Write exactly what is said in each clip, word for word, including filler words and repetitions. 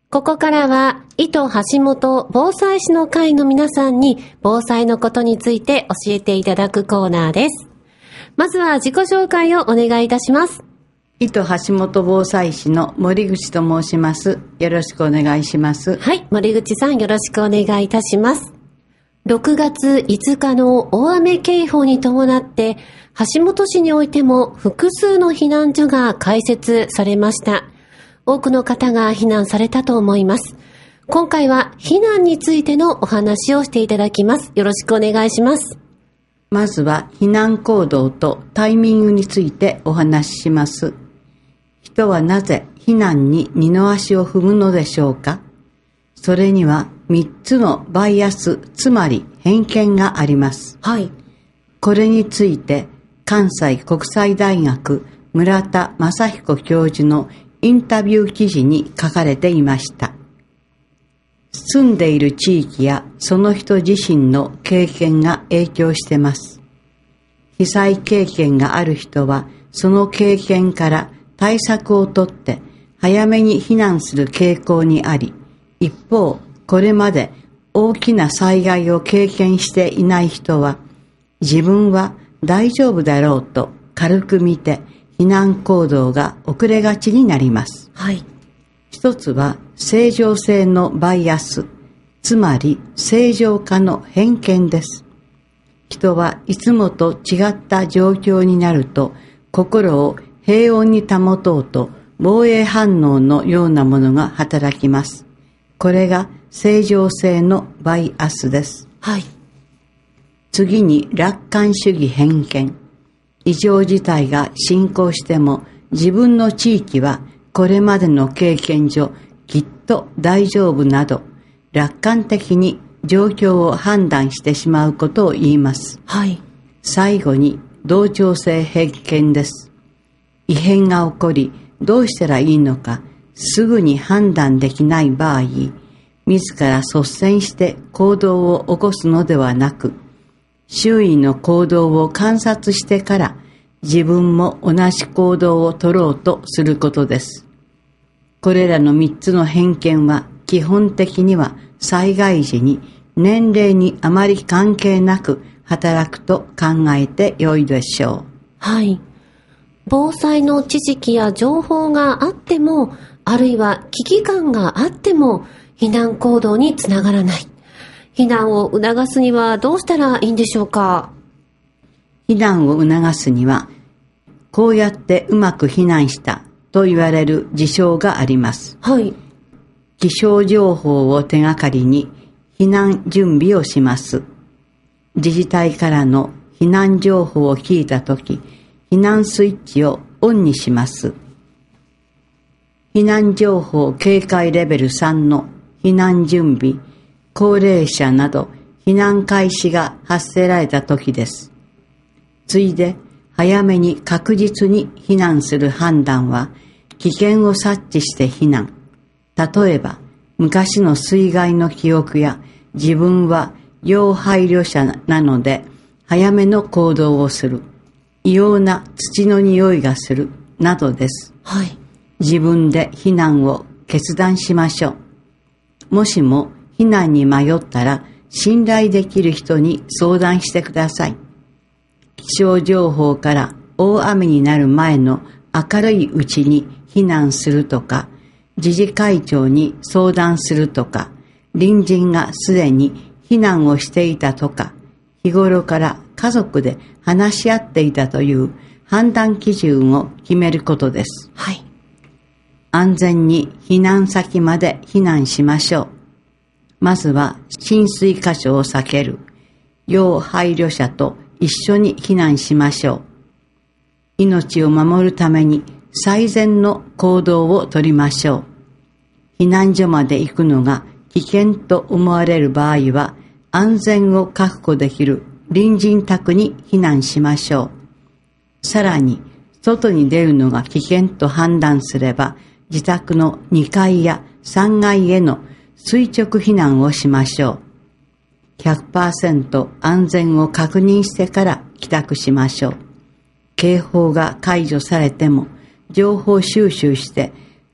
ここからは、伊藤橋本防災士の会の皆さんに防災のことについて教えていただくコーナーです。まずは自己紹介をお願いいたします。 伊藤橋本防災士の森口と申します。よろしくお願いします。 はい、森口さんよろしくお願いいたします。ろくがついつかの大雨警報に伴って、橋本市においても複数の避難所が開設されました。多くの方が避難されたと思います。今回は避難についてのお話をしていただきます。よろしくお願いします。 まずは避難行動とタイミングについてお話しします。人はなぜ避難に二の足を踏むのでしょうか。それには三つのバイアス、つまり偏見があります。 はい。 これについて関西国際大学村田正彦教授のインタビュー記事に書かれていました。住んでいる地域やその人自身の経験が影響してます。被災経験がある人はその経験から対策をとって早めに避難する傾向にあり、一方これまで大きな災害を経験していない人は自分は大丈夫だろうと軽く見て避難行動が遅れがちになります。 はい。 一つは正常性のバイアス、つまり正常化の偏見です。人はいつもと違った状況になると心を平穏に保とうと防衛反応のようなものが働きます。これが正常性のバイアスです。 はい。 次に楽観主義偏見。異常事態が進行しても自分の地域はこれまでの経験上きっと大丈夫など楽観的に状況を判断してしまうことを言います。 はい。 最後に同調性偏見です。異変が起こりどうしたらいいのかすぐに判断できない場合、自ら率先して行動を起こすのではなく、周囲の行動を観察してから自分も同じ行動を取ろうとすることです。これらの三つの偏見は基本的には災害時に年齢にあまり関係なく働くと考えてよいでしょう。 はい。防災の知識や情報があっても、あるいは危機感があっても避難行動につながらない。避難を促すにはどうしたらいいんでしょうか。 避難を促すには、こうやってうまく避難したと言われる事象があります。 はい。 気象情報を手がかりに避難準備をします。自治体からの避難情報を聞いたとき、避難スイッチをオンにします。避難情報警戒レベルさんの避難準備、高齢者など避難開始が発せられた時です。ついで早めに確実に避難する判断は危険を察知して避難。例えば昔の水害の記憶や自分は要配慮者なので早めの行動をする。異様な土の匂いがするなどです。 はい。 自分で避難を決断しましょう。もしも避難に迷ったら信頼できる人に相談してください。気象情報から大雨になる前の明るいうちに避難するとか、自治会長に相談するとか、隣人がすでに避難をしていたとか、日頃から家族で話し合っていたという判断基準を決めることです。 はい。 安全に避難先まで避難しましょう。まずは浸水箇所を避ける。要配慮者と一緒に避難しましょう。命を守るために最善の行動をとりましょう。避難所まで行くのが危険と思われる場合は、安全を確保できる隣人宅に避難しましょう。さらに、外に出るのが危険と判断すれば、自宅のにかいやさんがいへの垂直避難をしましょう。ひゃくパーセント 安全を確認してから帰宅しましょう。警報が解除されても情報収集して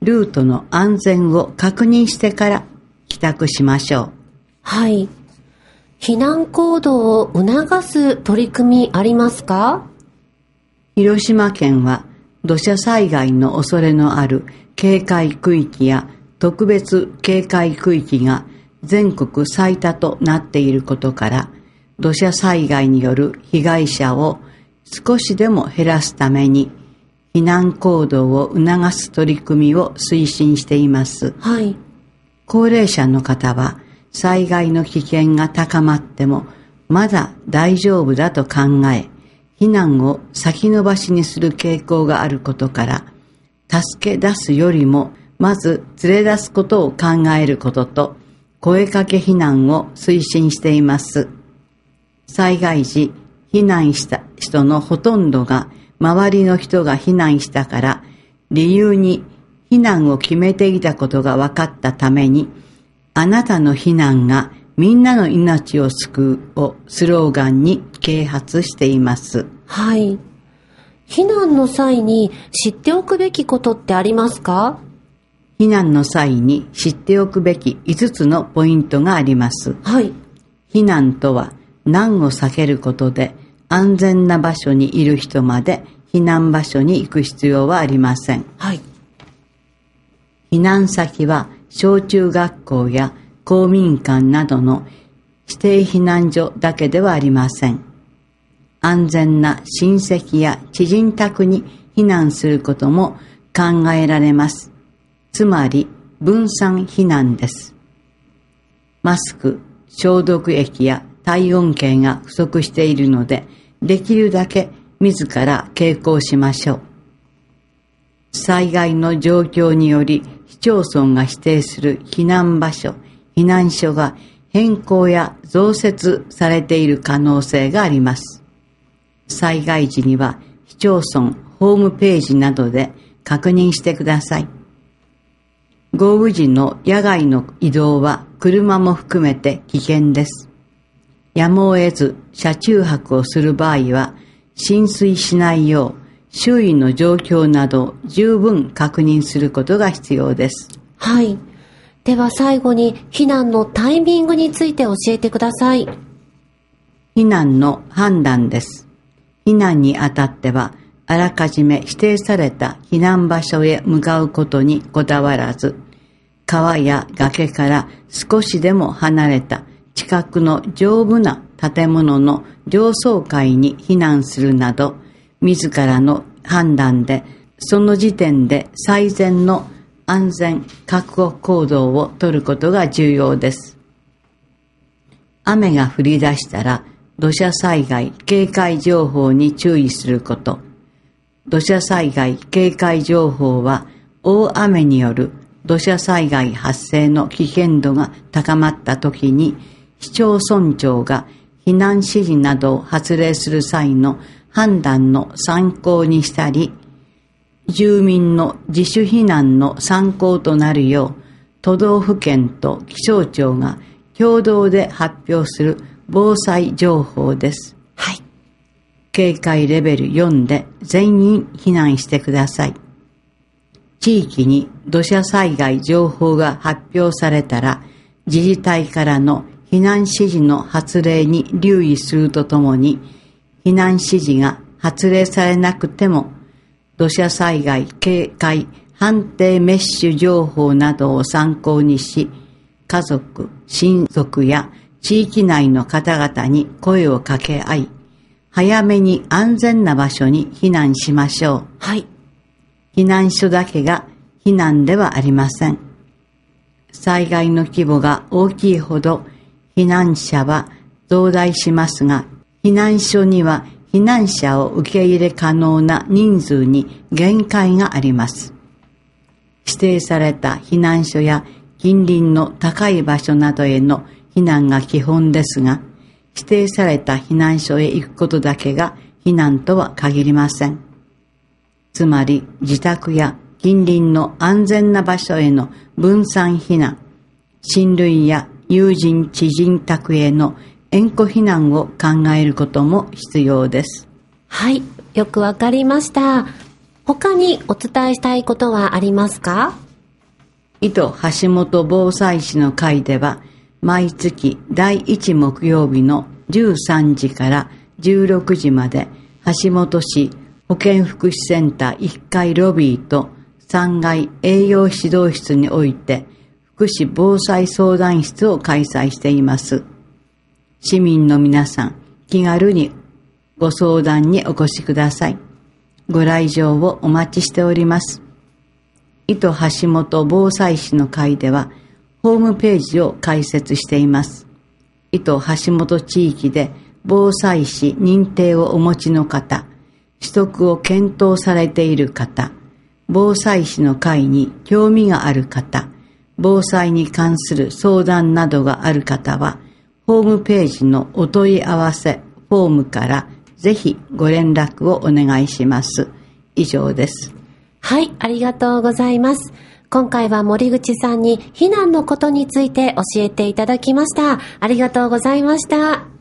ルートの安全を確認してから帰宅しましょう。 はい。避難行動を促す取り組みありますか？ 広島県は土砂災害の恐れのある警戒区域や特別警戒区域が全国最多となっていることから、土砂災害による被害者を少しでも減らすために避難行動を促す取り組みを推進しています。 はい。 高齢者の方は災害の危険が高まってもまだ大丈夫だと考え、避難を先延ばしにする傾向があることから、助け出すよりもまず連れ出すことを考えることと、声かけ避難を推進しています。災害時、避難した人のほとんどが周りの人が避難したから理由に避難を決めていたことが分かったために、あなたの避難がみんなの命を救うをスローガンに啓発しています。 はい。避難の際に知っておくべきことってありますか？ 避難の際に知っておくべきいつつのポイントがあります。 はい。 避難とは難を避けることで、安全な場所にいる人まで避難場所に行く必要はありません。 はい。 避難先は小中学校や公民館などの指定避難所だけではありません。安全な親戚や知人宅に避難することも考えられます。つまり分散避難です。マスク、消毒液や体温計が不足しているので、できるだけ自ら携行しましょう。災害の状況により市町村が指定する避難場所、避難所が変更や増設されている可能性があります。災害時には市町村ホームページなどで確認してください。豪雨時の野外の移動は車も含めて危険です。やむを得ず車中泊をする場合は浸水しないよう周囲の状況などを十分確認することが必要です。 はい。では最後に避難のタイミングについて教えてください。 避難の判断です。避難にあたってはあらかじめ指定された避難場所へ向かうことにこだわらず、川や崖から少しでも離れた近くの丈夫な建物の上層階に避難するなど、自らの判断でその時点で最善の安全確保行動を取ることが重要です。雨が降り出したら土砂災害警戒情報に注意すること。土砂災害警戒情報は大雨による土砂災害発生の危険度が高まったときに市町村長が避難指示などを発令する際の判断の参考にしたり、住民の自主避難の参考となるよう都道府県と気象庁が共同で発表する防災情報です。 はい。 警戒レベルよんで全員避難してください。地域に土砂災害情報が発表されたら、自治体からの避難指示の発令に留意するとともに、避難指示が発令されなくても、土砂災害警戒判定メッシュ情報などを参考にし、家族、親族や地域内の方々に声を掛け合い、早めに安全な場所に避難しましょう。 はい。 避難所だけが避難ではありません。災害の規模が大きいほど避難者は増大しますが、避難所には避難者を受け入れ可能な人数に限界があります。指定された避難所や近隣の高い場所などへの避難が基本ですが、指定された避難所へ行くことだけが避難とは限りません。つまり自宅や近隣の安全な場所への分散避難、親類や友人知人宅への縁故避難を考えることも必要です。 はい、よくわかりました。他にお伝えしたいことはありますか？ 伊都橋本防災士の会では、毎月だいいち木曜日のじゅうさんじからじゅうろくじまで、橋本市保健福祉センターいっかいロビーとさんがい栄養指導室において、福祉防災相談室を開催しています。市民の皆さん、気軽にご相談にお越しください。ご来場をお待ちしております。伊都橋本防災士の会では、ホームページを開設しています。伊都橋本地域で防災士認定をお持ちの方、取得を検討されている方、防災士の会に興味がある方、防災に関する相談などがある方は、ホームページのお問い合わせフォームからぜひご連絡をお願いします。以上です。 はい、ありがとうございます。今回は森口さんに避難のことについて教えていただきました。ありがとうございました。